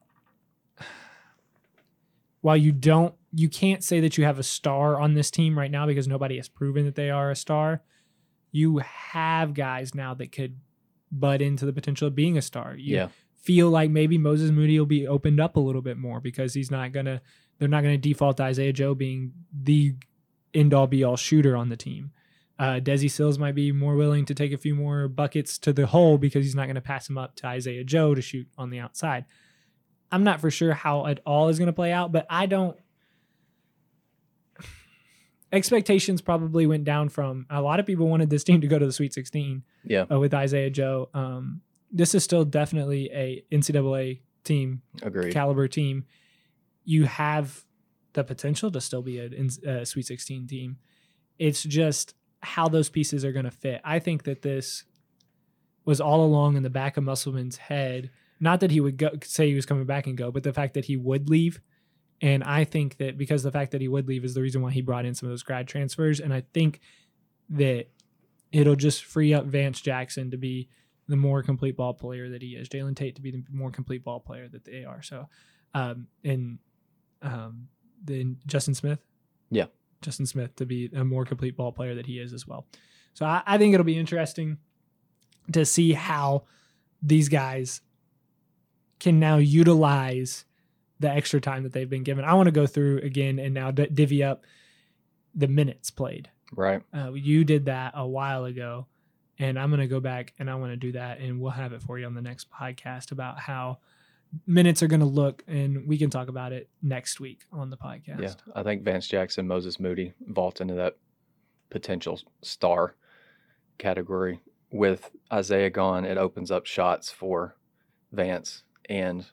Speaker 1: while you can't say that you have a star on this team right now because nobody has proven that they are a star, you have guys now that could butt into the potential of being a star. You feel like maybe Moses Moody will be opened up a little bit more because they're not going to default to Isaiah Joe being the end-all be-all shooter on the team. Desi Sills might be more willing to take a few more buckets to the hole because he's not going to pass him up to Isaiah Joe to shoot on the outside. I'm not for sure how it all is going to play out, but I expectations probably went down from a lot of people wanted this team to go to the Sweet 16 with Isaiah Joe. This is still definitely a NCAA team,
Speaker 2: Agreed.
Speaker 1: caliber team. You have the potential to still be a Sweet 16 team. It's just how those pieces are going to fit. I think that this was all along in the back of Musselman's head. Not that he would say he was coming back and go, but the fact that he would leave. And I think that because the fact that he would leave is the reason why he brought in some of those grad transfers. And I think that it'll just free up Vance Jackson to be the more complete ball player that he is. Jalen Tate to be the more complete ball player that they are. So, then Justin Smith.
Speaker 2: Yeah.
Speaker 1: Justin Smith to be a more complete ball player that he is as well. So I think it'll be interesting to see how these guys can now utilize the extra time that they've been given. I want to go through again and now divvy up the minutes played.
Speaker 2: Right.
Speaker 1: You did that a while ago, and I'm going to go back and I want to do that, and we'll have it for you on the next podcast about how minutes are going to look, and we can talk about it next week on the podcast.
Speaker 2: Yeah, I think Vance Jackson, Moses Moody vault into that potential star category. With Isaiah gone, it opens up shots for Vance and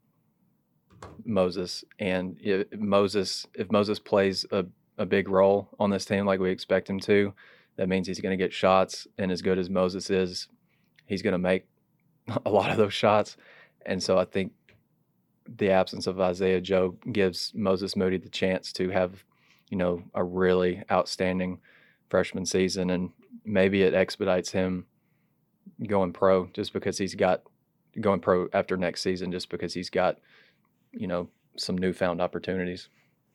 Speaker 2: Moses. And if Moses plays a big role on this team like we expect him to, that means he's going to get shots. And as good as Moses is, he's going to make a lot of those shots. And so I think the absence of Isaiah Joe gives Moses Moody the chance to have, a really outstanding freshman season. And maybe it expedites him going pro going pro after next season, just because he's got, some newfound opportunities.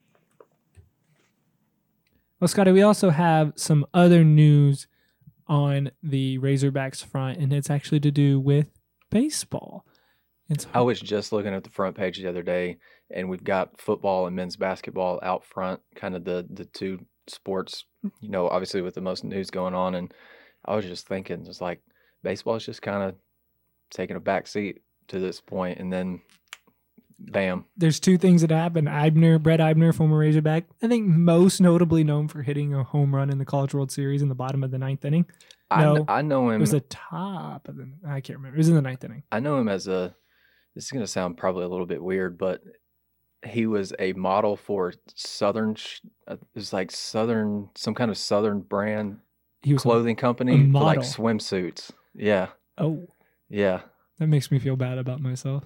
Speaker 1: Well, Scotty, we also have some other news on the Razorbacks front, and it's actually to do with baseball.
Speaker 2: I was just looking at the front page the other day, and we've got football and men's basketball out front, kind of the two sports, obviously with the most news going on. And I was just thinking, just like baseball is just kind of taking a back seat to this point, and then bam.
Speaker 1: There's two things that happened. Brett Eibner, former Razorback, I think most notably known for hitting a home run in the College World Series in the bottom of the ninth inning.
Speaker 2: I know him.
Speaker 1: It was the top of I can't remember. It was in the ninth inning.
Speaker 2: I know him as this is going to sound probably a little bit weird, but he was a model for Southern, it was like some kind of Southern brand clothing company for like swimsuits. Yeah.
Speaker 1: Oh.
Speaker 2: Yeah.
Speaker 1: That makes me feel bad about myself.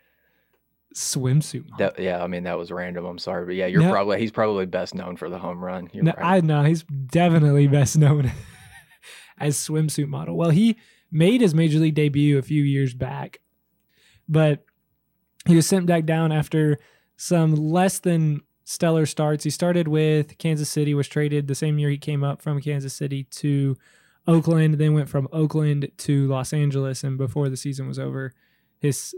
Speaker 1: Swimsuit model.
Speaker 2: That was random. I'm sorry. But yeah, he's probably best known for the home run.
Speaker 1: He's definitely best known as swimsuit model. Well, he made his major league debut a few years back, but he was sent back down after some less than stellar starts. He started with Kansas City, was traded the same year he came up from Kansas City to Oakland, then went from Oakland to Los Angeles, and before the season was over, his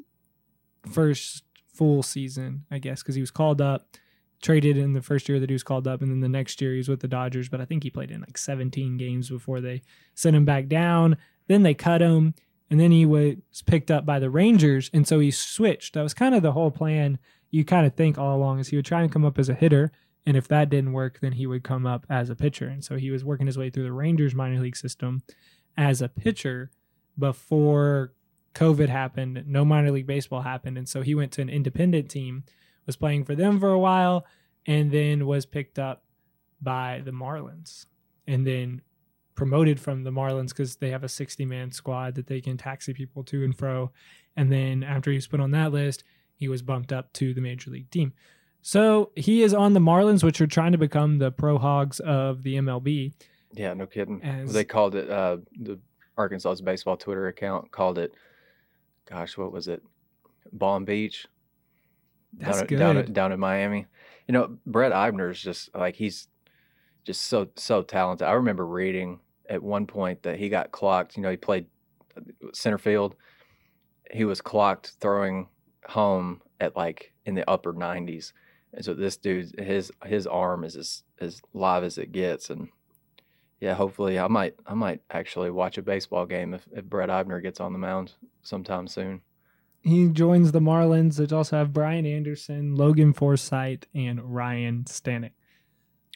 Speaker 1: first full season, I guess, because he was called up, traded in the first year that he was called up, and then the next year he was with the Dodgers, but I think he played in like 17 games before they sent him back down. Then they cut him, and then he was picked up by the Rangers, and so he switched. That was kind of the whole plan. You kind of think all along is he would try and come up as a hitter, and if that didn't work, then he would come up as a pitcher. And so he was working his way through the Rangers minor league system as a pitcher before COVID happened. No minor league baseball happened. And so he went to an independent team, was playing for them for a while, and then was picked up by the Marlins, and then promoted from the Marlins because they have a 60-man squad that they can taxi people to and fro. And then after he was put on that list, he was bumped up to the major league team. So he is on the Marlins, which are trying to become the Pro Hogs of the MLB.
Speaker 2: Yeah, no kidding. They called it, the Arkansas's baseball Twitter account called it, gosh, what was it? Palm Beach.
Speaker 1: That's good.
Speaker 2: Down in Miami. Brett Eibner is just like, he's just so talented. I remember reading at one point that he got clocked. He played center field. He was clocked throwing home at like in the upper 90s. And so this dude, his arm is as live as it gets. And yeah, hopefully I might actually watch a baseball game if Brett Eibner gets on the mound sometime soon.
Speaker 1: He joins the Marlins. They also have Brian Anderson, Logan Forsythe, and Ryan Stanek.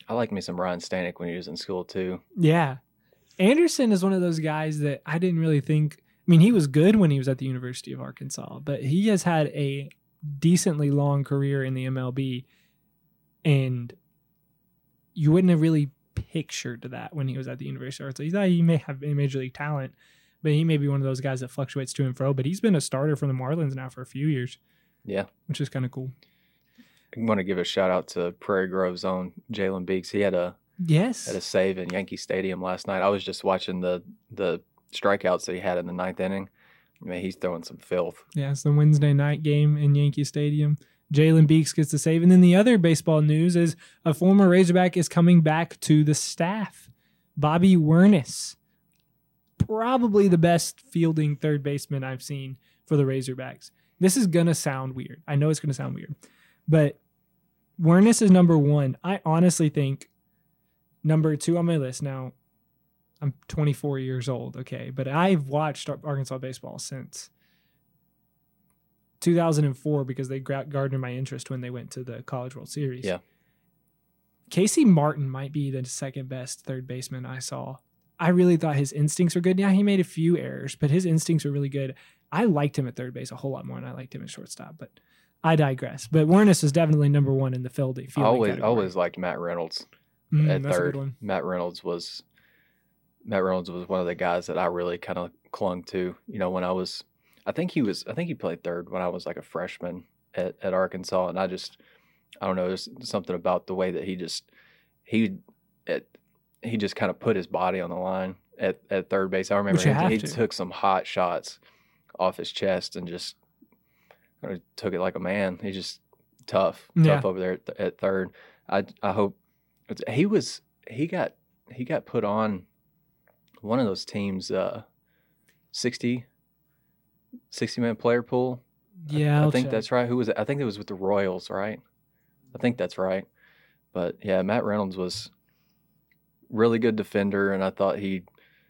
Speaker 2: I like me some Ryan Stanek when he was in school too.
Speaker 1: Yeah. Anderson is one of those guys that I didn't really think. I mean, he was good when he was at the University of Arkansas, but he has had a decently long career in the MLB, and you wouldn't have really pictured that when he was at the University of Arkansas. You thought he may have a major league talent, but he may be one of those guys that fluctuates to and fro. But he's been a starter for the Marlins now for a few years.
Speaker 2: Yeah.
Speaker 1: Which is kind of cool.
Speaker 2: I want to give a shout out to Prairie Grove's own Jalen Beeks. He had a save in Yankee Stadium last night. I was just watching the strikeouts that he had in the 9th inning. I mean, he's throwing some filth.
Speaker 1: Yeah, it's the Wednesday night game in Yankee Stadium. Jalen Beeks gets the save. And then the other baseball news is a former Razorback is coming back to the staff. Bobby Wernes, probably the best fielding third baseman I've seen for the Razorbacks. This is going to sound weird. I know it's going to sound weird. But Wernes is number 1. I honestly think number 2 on my list. Now, I'm 24 years old, okay? But I've watched Arkansas baseball since 2004 because they garnered my interest when they went to the College World Series.
Speaker 2: Yeah.
Speaker 1: Casey Martin might be the second best third baseman I saw. I really thought his instincts were good. Yeah, he made a few errors, but his instincts were really good. I liked him at third base a whole lot more than I liked him at shortstop, but I digress. But Wernes is definitely number 1 in the fielding
Speaker 2: I always liked Matt Reynolds at third. Matt Reynolds was one of the guys that I really kind of clung to. You know, when I think he played third when I was like a freshman at Arkansas, and I don't know, there's something about the way that he just kind of put his body on the line at third base. I remember he took some hot shots off his chest and just took it like a man. He's just tough over there at third. I hope he got put on one of those teams 60-man player pool.
Speaker 1: Yeah,
Speaker 2: I think that's right. Who was it? I think it was with the Royals, right? I think that's right. But yeah, Matt Reynolds was really good defender, and I thought he's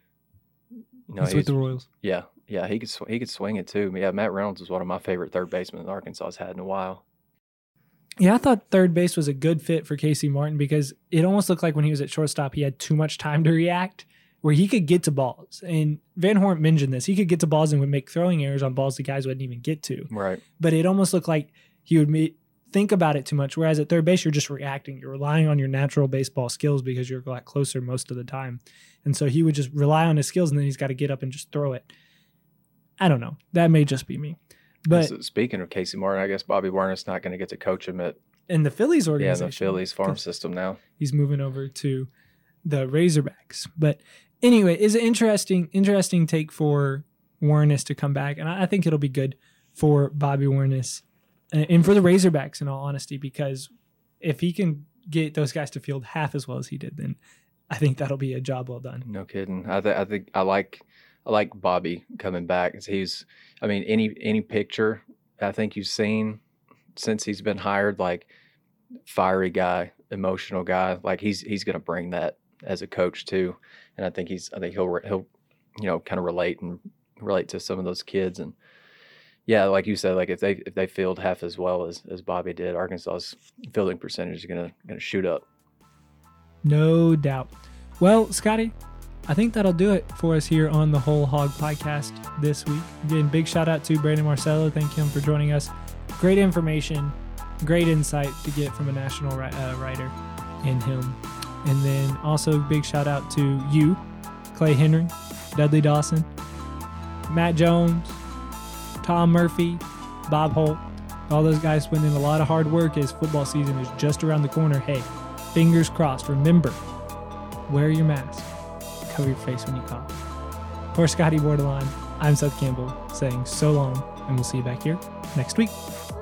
Speaker 1: with the Royals.
Speaker 2: Yeah, he could swing it too. Yeah, Matt Reynolds was one of my favorite third basemen that Arkansas has had in a while.
Speaker 1: Yeah, I thought third base was a good fit for Casey Martin because it almost looked like when he was at shortstop, he had too much time to react, where he could get to balls. And Van Horn mentioned this. He could get to balls and would make throwing errors on balls the guys wouldn't even get to.
Speaker 2: Right.
Speaker 1: But it almost looked like he would think about it too much, whereas at third base, you're just reacting. You're relying on your natural baseball skills because you're a lot closer most of the time. And so he would just rely on his skills, and then he's got to get up and just throw it. I don't know. That may just be me. But
Speaker 2: so speaking of Casey Martin, I guess Bobby Werner's not going to get to coach him
Speaker 1: in the Phillies organization.
Speaker 2: Yeah, the Phillies farm system now.
Speaker 1: He's moving over to the Razorbacks. But anyway, it's an interesting take for Wernes to come back. And I think it'll be good for Bobby Wernes and for the Razorbacks, in all honesty, because if he can get those guys to field half as well as he did, then I think that'll be a job well done.
Speaker 2: No kidding. I think I like Bobby coming back. Any picture I think you've seen since he's been hired, like fiery guy, emotional guy, like he's going to bring that as a coach too. And I think he'll kind of relate to some of those kids. And yeah, like you said, like if they field half as well as Bobby did, Arkansas's fielding percentage is going to shoot up.
Speaker 1: No doubt. Well, Scotty, I think that'll do it for us here on the Whole Hog Podcast this week. Again, big shout out to Brandon Marcello. Thank him for joining us. Great information, great insight to get from a national writer in him. And then also big shout out to you, Clay Henry, Dudley Dawson, Matt Jones, Tom Murphy, Bob Holt. All those guys putting in a lot of hard work as football season is just around the corner. Hey, fingers crossed. Remember, wear your mask. Cover your face when you cough. For Scotty Borderline, I'm Seth Campbell saying so long, and we'll see you back here next week.